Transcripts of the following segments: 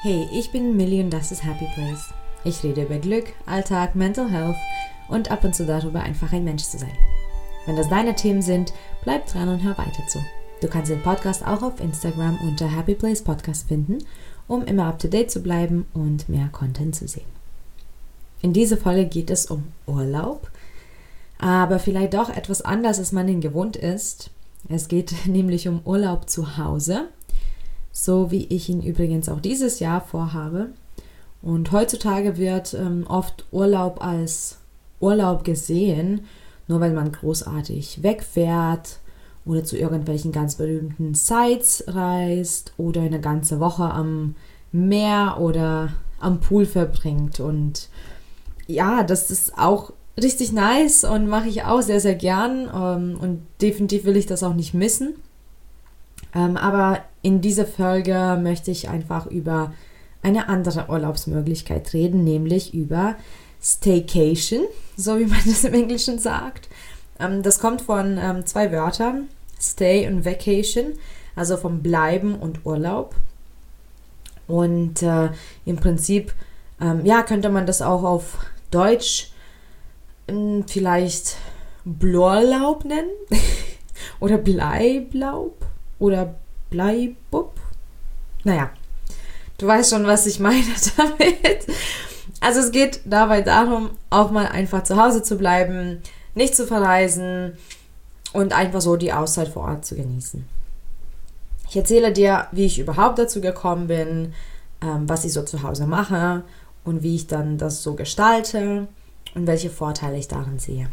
Hey, ich bin Millie und das ist Happy Place. Ich rede über Glück, Alltag, Mental Health und ab und zu darüber, einfach ein Mensch zu sein. Wenn das deine Themen sind, bleib dran und hör weiter zu. Du kannst den Podcast auch auf Instagram unter Happy Place Podcast finden, um immer up to date zu bleiben und mehr Content zu sehen. In dieser Folge geht es um Urlaub, aber vielleicht doch etwas anders, als man ihn gewohnt ist. Es geht nämlich um Urlaub zu Hause, so wie ich ihn übrigens auch dieses Jahr vorhabe. Und heutzutage wird oft Urlaub als Urlaub gesehen, nur weil man großartig wegfährt oder zu irgendwelchen ganz berühmten Sites reist oder eine ganze Woche am Meer oder am Pool verbringt. Und ja, das ist auch richtig nice und mache ich auch sehr, sehr gern und definitiv will ich das auch nicht missen. Aber in dieser Folge möchte ich einfach über eine andere Urlaubsmöglichkeit reden, nämlich über Staycation, so wie man das im Englischen sagt. Das kommt von zwei Wörtern, Stay und Vacation, also vom Bleiben und Urlaub. Und im Prinzip könnte man das auch auf Deutsch vielleicht Blurlaub nennen oder Bleiblaub oder Bleibub. Naja, du weißt schon, was ich meine damit. Also es geht dabei darum, auch mal einfach zu Hause zu bleiben, nicht zu verreisen und einfach so die Auszeit vor Ort zu genießen. Ich erzähle dir, wie ich überhaupt dazu gekommen bin, was ich so zu Hause mache und wie ich dann das so gestalte und welche Vorteile ich darin sehe.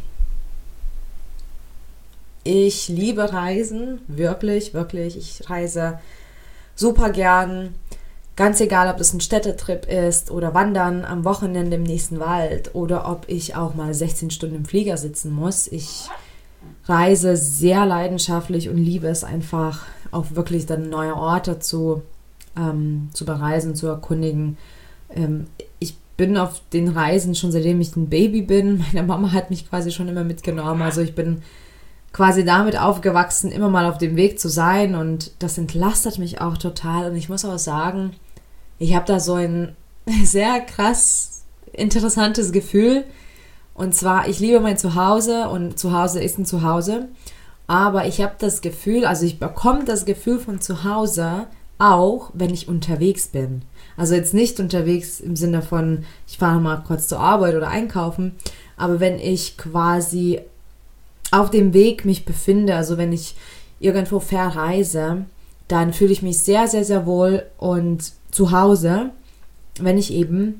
Ich liebe Reisen, wirklich, wirklich. Ich reise super gern. Ganz egal, ob das ein Städtetrip ist oder Wandern am Wochenende im nächsten Wald oder ob ich auch mal 16 Stunden im Flieger sitzen muss. Ich reise sehr leidenschaftlich und liebe es einfach, auch wirklich dann neue Orte zu bereisen, zu erkundigen. Ich bin auf den Reisen schon seitdem ich ein Baby bin. Meine Mama hat mich quasi schon immer mitgenommen. Also ich bin quasi damit aufgewachsen, immer mal auf dem Weg zu sein und das entlastet mich auch total. Und ich muss auch sagen, ich habe da so ein sehr krass interessantes Gefühl. Und zwar, ich liebe mein Zuhause und Zuhause ist ein Zuhause. Aber ich habe das Gefühl, also ich bekomme das Gefühl von Zuhause auch, wenn ich unterwegs bin. Also jetzt nicht unterwegs im Sinne von, ich fahre mal kurz zur Arbeit oder einkaufen, aber wenn ich quasi auf dem Weg mich befinde, also wenn ich irgendwo verreise, dann fühle ich mich sehr, sehr, sehr wohl und zu Hause, wenn ich eben,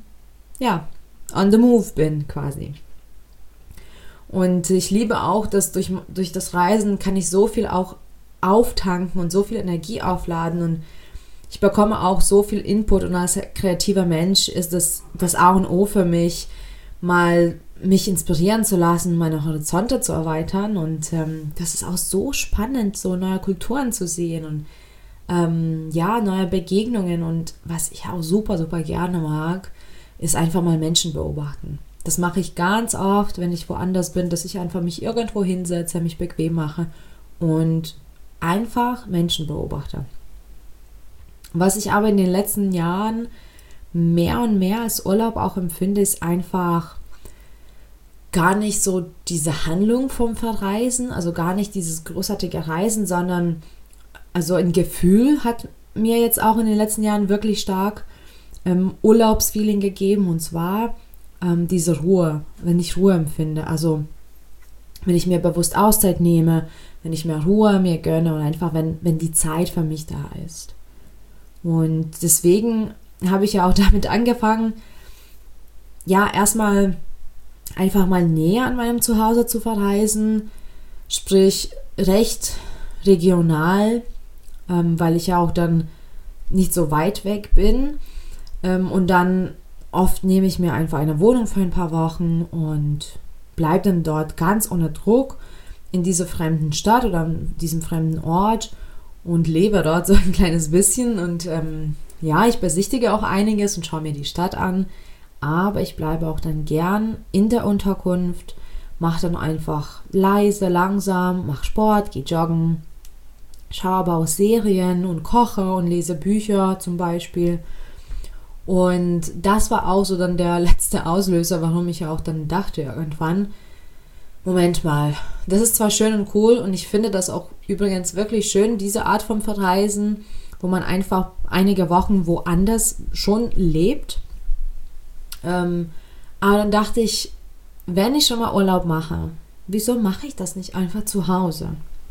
on the move bin quasi. Und ich liebe auch, dass durch das Reisen kann ich so viel auch auftanken und so viel Energie aufladen und ich bekomme auch so viel Input und als kreativer Mensch ist das A und O für mich, mal mich inspirieren zu lassen, meine Horizonte zu erweitern und das ist auch so spannend, so neue Kulturen zu sehen und neue Begegnungen und was ich auch super, super gerne mag, ist einfach mal Menschen beobachten. Das mache ich ganz oft, wenn ich woanders bin, dass ich einfach mich irgendwo hinsetze, mich bequem mache und einfach Menschen beobachte. Was ich aber in den letzten Jahren mehr und mehr als Urlaub auch empfinde, ist einfach gar nicht so diese Handlung vom Verreisen, also gar nicht dieses großartige Reisen, sondern also ein Gefühl hat mir jetzt auch in den letzten Jahren wirklich stark Urlaubsfeeling gegeben und zwar diese Ruhe, wenn ich Ruhe empfinde, also wenn ich mir bewusst Auszeit nehme, wenn ich mir Ruhe mir gönne und einfach wenn die Zeit für mich da ist. Und deswegen habe ich ja auch damit angefangen, erstmal einfach mal näher an meinem Zuhause zu verreisen, sprich recht regional, weil ich ja auch dann nicht so weit weg bin und dann oft nehme ich mir einfach eine Wohnung für ein paar Wochen und bleibe dann dort ganz ohne Druck in dieser fremden Stadt oder in diesem fremden Ort und lebe dort so ein kleines bisschen und ich besichtige auch einiges und schaue mir die Stadt an. Aber ich bleibe auch dann gern in der Unterkunft, mache dann einfach leise, langsam, mache Sport, gehe joggen, schaue aber auch Serien und koche und lese Bücher zum Beispiel. Und das war auch so dann der letzte Auslöser, warum ich auch dann dachte irgendwann, Moment mal, das ist zwar schön und cool und ich finde das auch übrigens wirklich schön, diese Art von Verreisen, wo man einfach einige Wochen woanders schon lebt. Aber dann dachte ich, wenn ich schon mal Urlaub mache, wieso mache ich das nicht einfach zu Hause?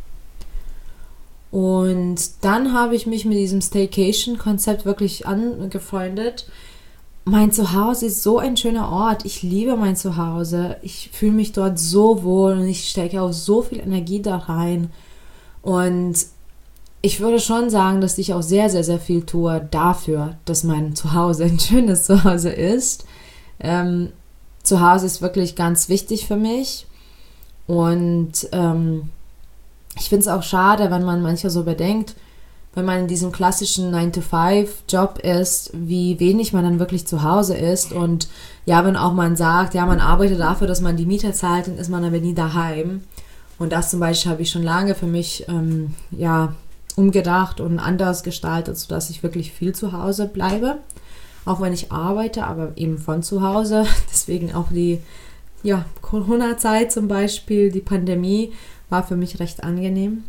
Und dann habe ich mich mit diesem Staycation-Konzept wirklich angefreundet. Mein Zuhause ist so ein schöner Ort. Ich liebe mein Zuhause. Ich fühle mich dort so wohl und ich stecke auch so viel Energie da rein. Und ich würde schon sagen, dass ich auch sehr, sehr, sehr viel tue dafür, dass mein Zuhause ein schönes Zuhause ist. Zuhause ist wirklich ganz wichtig für mich. Und ich finde es auch schade, wenn man manchmal so bedenkt, wenn man in diesem klassischen 9-to-5-Job ist, wie wenig man dann wirklich zu Hause ist. Und ja, wenn auch man sagt, ja, man arbeitet dafür, dass man die Miete zahlt, dann ist man aber nie daheim. Und das zum Beispiel habe ich schon lange für mich umgedacht und anders gestaltet, sodass ich wirklich viel zu Hause bleibe. Auch wenn ich arbeite, aber eben von zu Hause. Deswegen auch die Corona-Zeit zum Beispiel, die Pandemie, war für mich recht angenehm.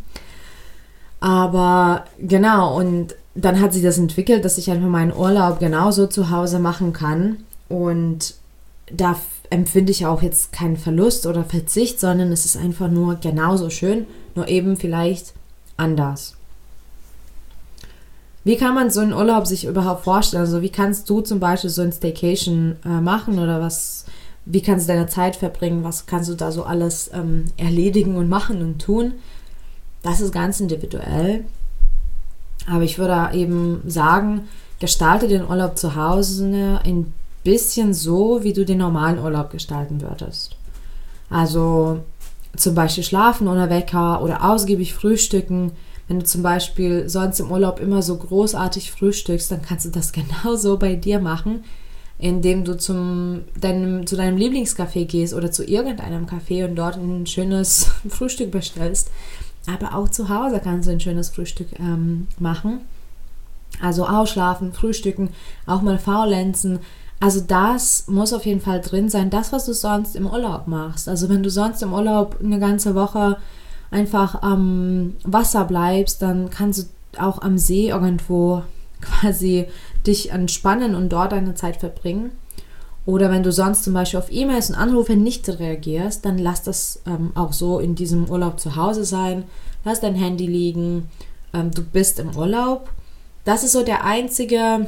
Aber genau, und dann hat sich das entwickelt, dass ich einfach meinen Urlaub genauso zu Hause machen kann. Und da empfinde ich auch jetzt keinen Verlust oder Verzicht, sondern es ist einfach nur genauso schön, nur eben vielleicht anders. Wie kann man so einen Urlaub sich überhaupt vorstellen? Also wie kannst du zum Beispiel so ein Staycation machen oder wie kannst du deine Zeit verbringen? Was kannst du da so alles erledigen und machen und tun? Das ist ganz individuell. Aber ich würde eben sagen, gestalte den Urlaub zu Hause ein bisschen so, wie du den normalen Urlaub gestalten würdest. Also zum Beispiel schlafen ohne Wecker oder ausgiebig frühstücken. Wenn du zum Beispiel sonst im Urlaub immer so großartig frühstückst, dann kannst du das genauso bei dir machen, indem du zu deinem Lieblingscafé gehst oder zu irgendeinem Café und dort ein schönes Frühstück bestellst. Aber auch zu Hause kannst du ein schönes Frühstück machen. Also ausschlafen, frühstücken, auch mal faulenzen. Also das muss auf jeden Fall drin sein, das, was du sonst im Urlaub machst. Also wenn du sonst im Urlaub eine ganze Woche einfach am Wasser bleibst, dann kannst du auch am See irgendwo quasi dich entspannen und dort deine Zeit verbringen. Oder wenn du sonst zum Beispiel auf E-Mails und Anrufe nicht reagierst, dann lass das auch so in diesem Urlaub zu Hause sein. Lass dein Handy liegen. Du bist im Urlaub. Das ist so die einzige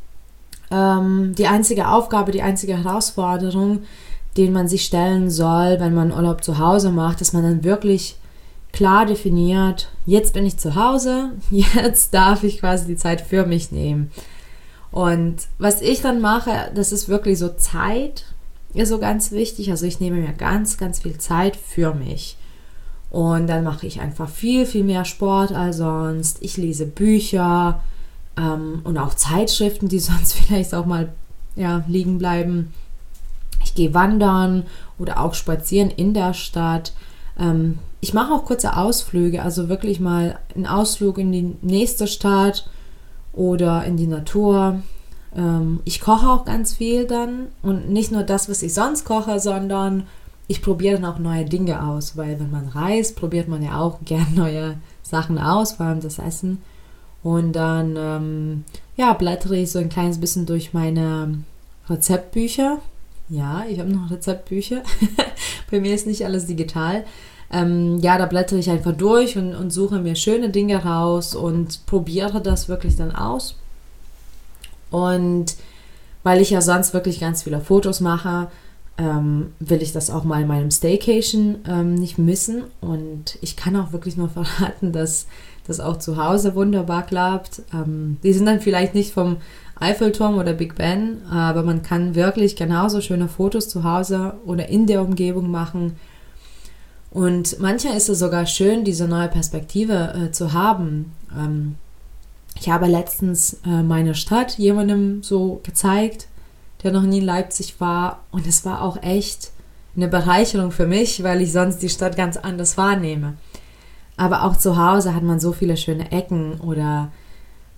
Aufgabe, die einzige Herausforderung, den man sich stellen soll, wenn man Urlaub zu Hause macht, dass man dann wirklich klar definiert, jetzt bin ich zu Hause, jetzt darf ich quasi die Zeit für mich nehmen. Und was ich dann mache, das ist wirklich so Zeit, ist so ganz wichtig. Also ich nehme mir ganz, ganz viel Zeit für mich. Und dann mache ich einfach viel, viel mehr Sport als sonst. Ich lese Bücher und auch Zeitschriften, die sonst vielleicht auch mal liegen bleiben. Ich gehe wandern oder auch spazieren in der Stadt. Ich mache auch kurze Ausflüge, also wirklich mal einen Ausflug in die nächste Stadt oder in die Natur. Ich koche auch ganz viel dann und nicht nur das, was ich sonst koche, sondern ich probiere dann auch neue Dinge aus, weil wenn man reist, probiert man ja auch gern neue Sachen aus, vor allem das Essen. Und dann blättere ich so ein kleines bisschen durch meine Rezeptbücher. Ja, ich habe noch Rezeptbücher. Bei mir ist nicht alles digital. Da blättere ich einfach durch und suche mir schöne Dinge raus und probiere das wirklich dann aus. Und weil ich ja sonst wirklich ganz viele Fotos mache, will ich das auch mal in meinem Staycation nicht missen. Und ich kann auch wirklich nur verraten, dass das auch zu Hause wunderbar klappt. Die sind dann vielleicht nicht vom Eiffelturm oder Big Ben, aber man kann wirklich genauso schöne Fotos zu Hause oder in der Umgebung machen. Und manchmal ist es sogar schön, diese neue Perspektive zu haben. Ich habe letztens meine Stadt jemandem so gezeigt, der noch nie in Leipzig war. Und es war auch echt eine Bereicherung für mich, weil ich sonst die Stadt ganz anders wahrnehme. Aber auch zu Hause hat man so viele schöne Ecken oder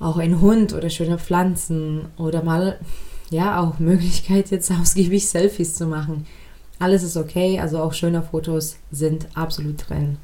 auch ein Hund oder schöne Pflanzen oder mal, ja, auch Möglichkeit jetzt ausgiebig Selfies zu machen. Alles ist okay, also auch schöne Fotos sind absolut drin.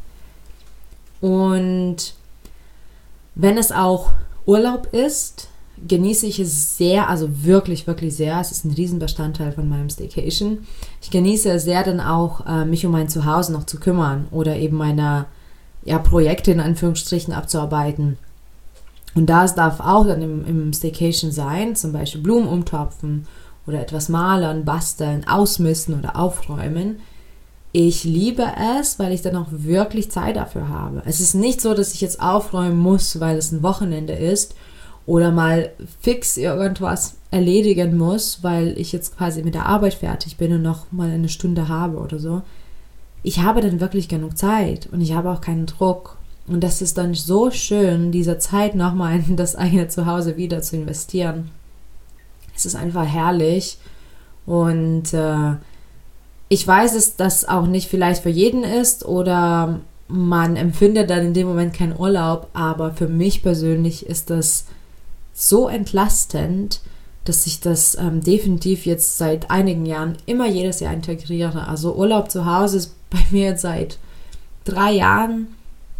Und wenn es auch Urlaub ist, genieße ich es sehr, also wirklich, wirklich sehr. Es ist ein Riesenbestandteil von meinem Staycation. Ich genieße es sehr, dann auch mich um mein Zuhause noch zu kümmern oder eben meine Projekte in Anführungsstrichen abzuarbeiten. Und das darf auch dann im Staycation sein, zum Beispiel Blumen umtopfen oder etwas malen, basteln, ausmisten oder aufräumen. Ich liebe es, weil ich dann auch wirklich Zeit dafür habe. Es ist nicht so, dass ich jetzt aufräumen muss, weil es ein Wochenende ist oder mal fix irgendwas erledigen muss, weil ich jetzt quasi mit der Arbeit fertig bin und noch mal eine Stunde habe oder so. Ich habe dann wirklich genug Zeit und ich habe auch keinen Druck. Und das ist dann so schön, diese Zeit nochmal in das eigene Zuhause wieder zu investieren. Es ist einfach herrlich. Und ich weiß, dass das auch nicht vielleicht für jeden ist oder man empfindet dann in dem Moment keinen Urlaub, aber für mich persönlich ist das so entlastend, dass ich das definitiv jetzt seit einigen Jahren immer jedes Jahr integriere. Also Urlaub zu Hause ist bei mir jetzt seit 3 Jahren,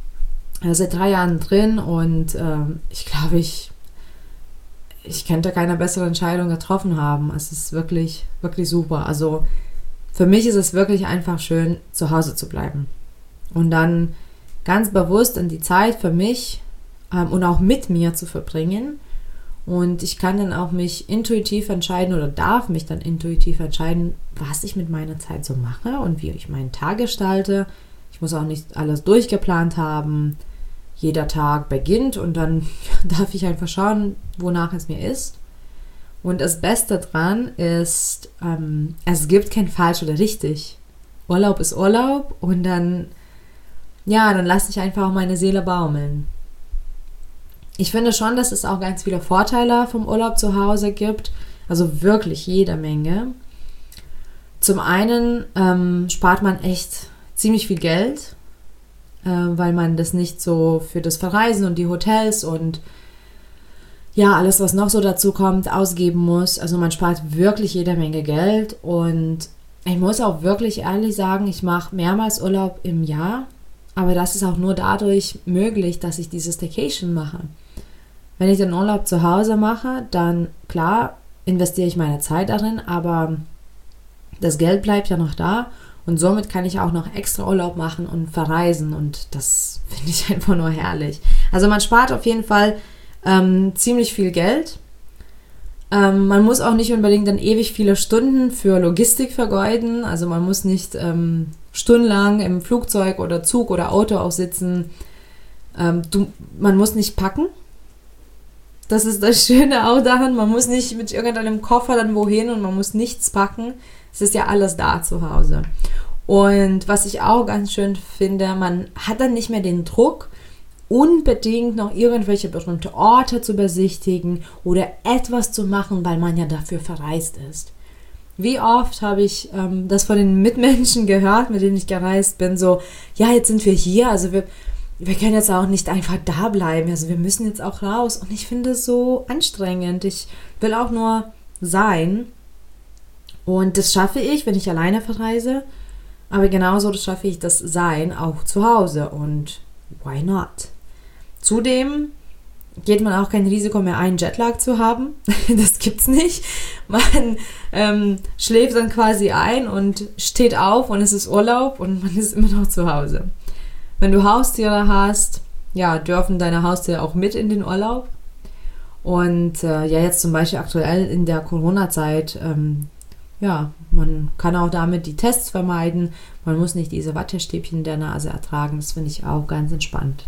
drin und ich glaube, ich könnte keine bessere Entscheidung getroffen haben. Es ist wirklich, wirklich super. Also für mich ist es wirklich einfach schön, zu Hause zu bleiben und dann ganz bewusst in die Zeit für mich und auch mit mir zu verbringen. Und ich kann dann auch mich intuitiv entscheiden oder darf mich dann intuitiv entscheiden, was ich mit meiner Zeit so mache und wie ich meinen Tag gestalte. Ich muss auch nicht alles durchgeplant haben. Jeder Tag beginnt und dann darf ich einfach schauen, wonach es mir ist. Und das Beste dran ist, es gibt kein falsch oder richtig. Urlaub ist Urlaub und dann lasse ich einfach auch meine Seele baumeln. Ich finde schon, dass es auch ganz viele Vorteile vom Urlaub zu Hause gibt. Also wirklich jede Menge. Zum einen spart man echt ziemlich viel Geld, weil man das nicht so für das Verreisen und die Hotels und alles, was noch so dazu kommt, ausgeben muss. Also man spart wirklich jede Menge Geld und ich muss auch wirklich ehrlich sagen, ich mache mehrmals Urlaub im Jahr, aber das ist auch nur dadurch möglich, dass ich dieses Staycation mache. Wenn ich den Urlaub zu Hause mache, dann klar investiere ich meine Zeit darin, aber das Geld bleibt ja noch da und somit kann ich auch noch extra Urlaub machen und verreisen und das finde ich einfach nur herrlich. Also man spart auf jeden Fall ziemlich viel Geld. Man muss auch nicht unbedingt dann ewig viele Stunden für Logistik vergeuden, also man muss nicht stundenlang im Flugzeug oder Zug oder Auto auch sitzen. Man muss nicht packen. Das ist das Schöne auch daran, man muss nicht mit irgendeinem Koffer dann wohin und man muss nichts packen. Es ist ja alles da zu Hause. Und was ich auch ganz schön finde, man hat dann nicht mehr den Druck, unbedingt noch irgendwelche bestimmte Orte zu besichtigen oder etwas zu machen, weil man ja dafür verreist ist. Wie oft habe ich das von den Mitmenschen gehört, mit denen ich gereist bin, so, ja, jetzt sind wir hier, also wir können jetzt auch nicht einfach da bleiben, also wir müssen jetzt auch raus und ich finde es so anstrengend, ich will auch nur sein und das schaffe ich, wenn ich alleine verreise, aber genauso schaffe ich das Sein auch zu Hause und why not? Zudem geht man auch kein Risiko mehr ein, Jetlag zu haben. Das gibt's nicht. Man schläft dann quasi ein und steht auf und es ist Urlaub und man ist immer noch zu Hause. Wenn du Haustiere hast, dürfen deine Haustiere auch mit in den Urlaub. Und jetzt zum Beispiel aktuell in der Corona-Zeit, man kann auch damit die Tests vermeiden. Man muss nicht diese Wattestäbchen in der Nase ertragen. Das finde ich auch ganz entspannt.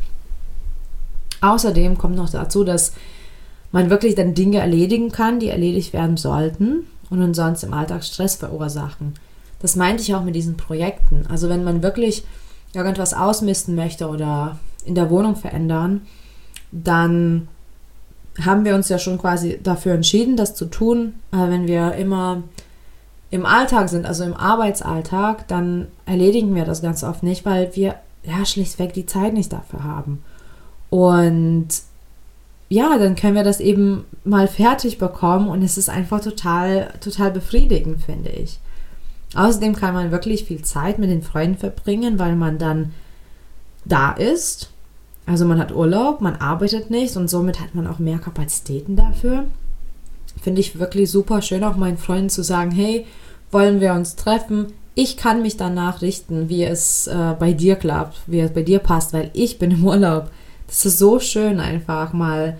Außerdem kommt noch dazu, dass man wirklich dann Dinge erledigen kann, die erledigt werden sollten und uns sonst im Alltag Stress verursachen. Das meinte ich auch mit diesen Projekten. Also wenn man wirklich irgendwas ausmisten möchte oder in der Wohnung verändern, dann haben wir uns ja schon quasi dafür entschieden, das zu tun. Aber wenn wir immer im Alltag sind, also im Arbeitsalltag, dann erledigen wir das ganz oft nicht, weil wir schlichtweg die Zeit nicht dafür haben. Und ja, dann können wir das eben mal fertig bekommen und es ist einfach total, total befriedigend, finde ich. Außerdem kann man wirklich viel Zeit mit den Freunden verbringen, weil man dann da ist. Also man hat Urlaub, man arbeitet nicht und somit hat man auch mehr Kapazitäten dafür. Finde ich wirklich super schön, auch meinen Freunden zu sagen, hey, wollen wir uns treffen? Ich kann mich danach richten, wie es bei dir klappt, wie es bei dir passt, weil ich bin im Urlaub. Das ist so schön, einfach mal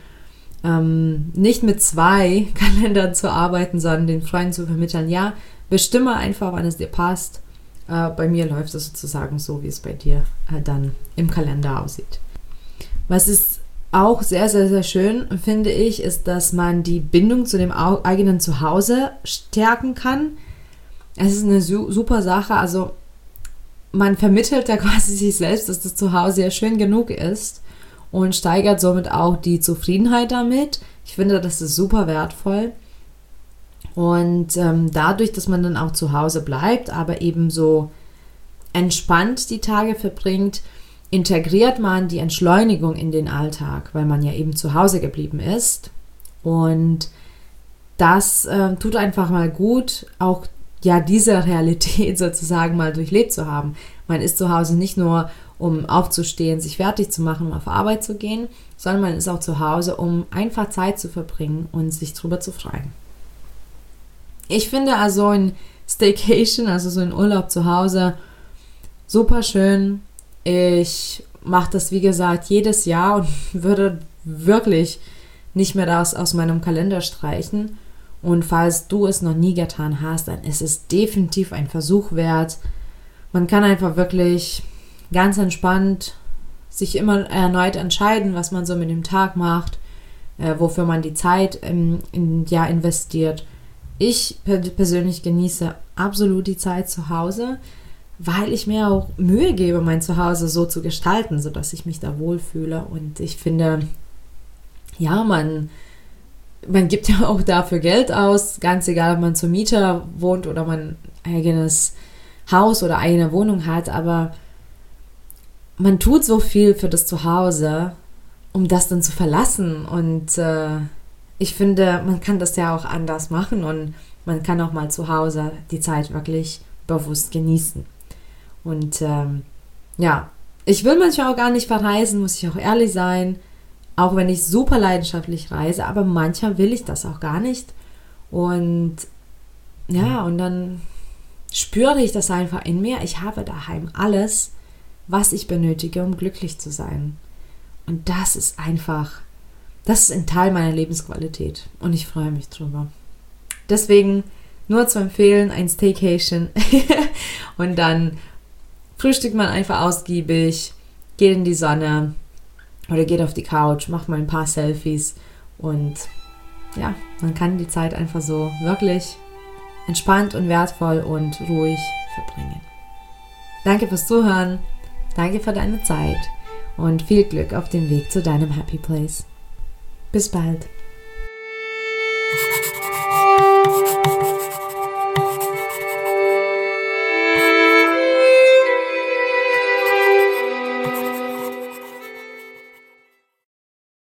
nicht mit 2 Kalendern zu arbeiten, sondern den Freunden zu vermitteln, ja, bestimme einfach, wann es dir passt. Bei mir läuft es sozusagen so, wie es bei dir dann im Kalender aussieht. Was ist auch sehr, sehr, sehr schön, finde ich, ist, dass man die Bindung zu dem eigenen Zuhause stärken kann. Es ist eine super Sache, also man vermittelt ja quasi sich selbst, dass das Zuhause ja schön genug ist und steigert somit auch die Zufriedenheit damit. Ich finde, das ist super wertvoll. Und dadurch, dass man dann auch zu Hause bleibt, aber eben so entspannt die Tage verbringt, integriert man die Entschleunigung in den Alltag, weil man ja eben zu Hause geblieben ist. Und das tut einfach mal gut, auch ja diese Realität sozusagen mal durchlebt zu haben. Man ist zu Hause nicht nur, um aufzustehen, sich fertig zu machen, um auf Arbeit zu gehen, sondern man ist auch zu Hause, um einfach Zeit zu verbringen und sich drüber zu freuen. Ich finde also ein Staycation, also so ein Urlaub zu Hause, super schön. Ich mache das, wie gesagt, jedes Jahr und würde wirklich nicht mehr das aus meinem Kalender streichen. Und falls du es noch nie getan hast, dann ist es definitiv ein Versuch wert. Man kann einfach wirklich ganz entspannt sich immer erneut entscheiden, was man so mit dem Tag macht, wofür man die Zeit investiert. Ich persönlich genieße absolut die Zeit zu Hause, weil ich mir auch Mühe gebe, mein Zuhause so zu gestalten, sodass ich mich da wohlfühle. Und ich finde, ja, man gibt ja auch dafür Geld aus, ganz egal, ob man zur Miete wohnt oder man ein eigenes Haus oder eigene Wohnung hat, aber man tut so viel für das Zuhause, um das dann zu verlassen. Und ich finde, man kann das ja auch anders machen und man kann auch mal zu Hause die Zeit wirklich bewusst genießen. Und ich will manchmal auch gar nicht verreisen, muss ich auch ehrlich sein, auch wenn ich super leidenschaftlich reise, aber manchmal will ich das auch gar nicht. Und ja, und dann spüre ich das einfach in mir. Ich habe daheim alles, was ich benötige, um glücklich zu sein. Und das ist ein Teil meiner Lebensqualität und ich freue mich drüber. Deswegen nur zu empfehlen, ein Staycation und dann frühstückt man einfach ausgiebig, geht in die Sonne oder geht auf die Couch, macht mal ein paar Selfies und ja, man kann die Zeit einfach so wirklich entspannt und wertvoll und ruhig verbringen. Danke fürs Zuhören, danke für deine Zeit und viel Glück auf dem Weg zu deinem Happy Place. Bis bald.